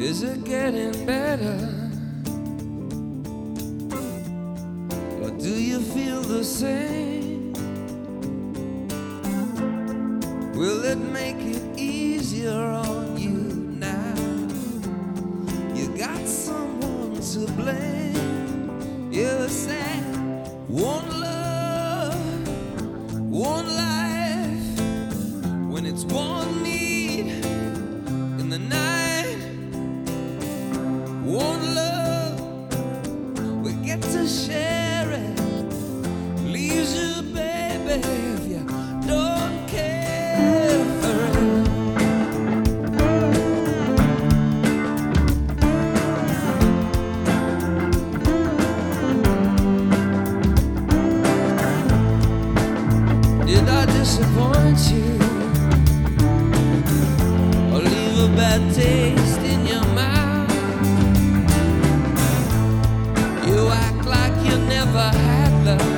Is it getting better? Or do you feel the same? Will it make it easier on you now? You got someone to blame. You said one love, one life, when it's one need in the night. One love, we get to share it. Leaves you, baby, if you don't care for it. Did I disappoint you or leave a bad taste in your mouth? You act like you never had love,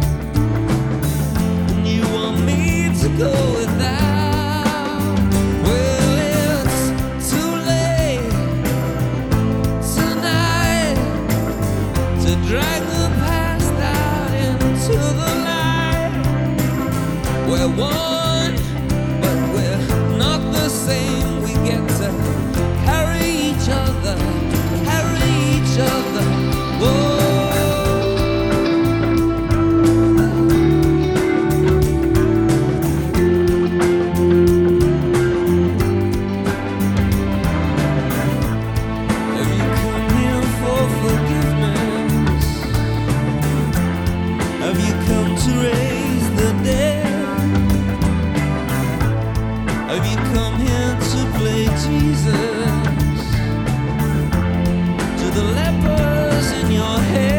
and you want me to go without. Well, it's too late tonight to drag the past out into the light. We're one, but we're not the same. We get to carry each other, carry each other. Whoa. Have you come here for forgiveness? Have you come to raise the dead? Have you come here to play Jesus to the lepers in your head?